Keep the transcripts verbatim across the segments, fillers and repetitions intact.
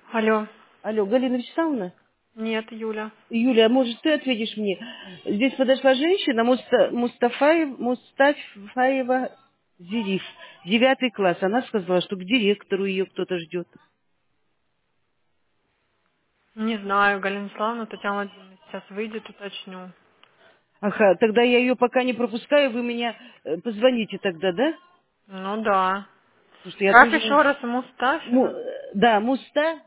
Алло. Алло, Галина Вячеславовна? Нет, Юля. Юля, а может ты ответишь мне? Здесь подошла женщина Муста- Мустафаев, Мустафаева Зериф, девятый класс. Она сказала, что к директору ее кто-то ждет. Не знаю, Галина Славовна, Татьяна Владимировна сейчас выйдет, уточню. Ага, тогда я ее пока не пропускаю, вы меня э, позвоните тогда, да? Ну да. Потому что я Как тоже... еще не- раз Му- Мустафина? э, да, Муста...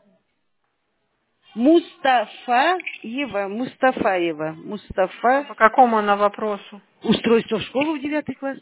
Мустафаева, Мустафаева, А Мустафа. по какому она вопросу? Устройство в школу в девятый класс.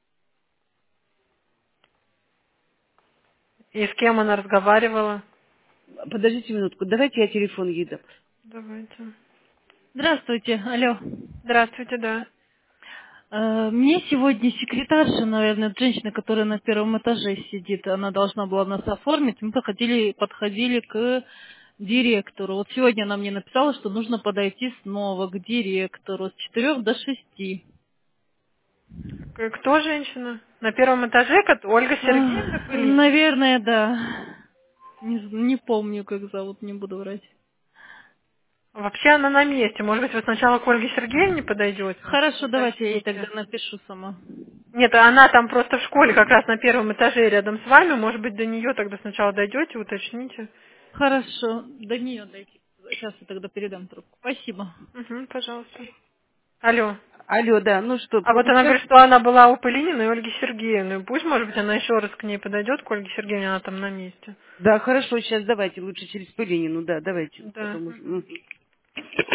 И с кем она разговаривала? Подождите минутку, давайте я телефон ей дам. Давайте. Здравствуйте, алло. Здравствуйте, да. Э, Мне сегодня секретарша, наверное, женщина, которая на первом этаже сидит, она должна была нас оформить. Мы подходили, подходили к директору. Вот сегодня она мне написала, что нужно подойти снова к директору с четырех до шести. К- Кто женщина? На первом этаже? Кот- Ольга Сергеевна Ах, Пылинина? наверное, да. Не, з- не помню, как зовут, не буду врать. Вообще она на месте. Может быть, вы сначала к Ольге Сергеевне подойдете? Хорошо, давайте я ей тогда Уточните. напишу сама. Нет, она там просто в школе, как раз на первом этаже рядом с вами. Может быть, до нее тогда сначала дойдете, уточните. Хорошо, до нее дойти. Сейчас я тогда передам трубку. Спасибо. Угу, пожалуйста. Алло. Алло, да, ну что, А вот она пропускать? говорит, что она была у Пылининой и Ольги Сергеевны. Пусть, может быть, она еще раз к ней подойдет, к Ольге Сергеевне, она там на месте. Да, хорошо, сейчас давайте, лучше через Пылинину, да, давайте. Да. Потом уже. Мгм. Мгм.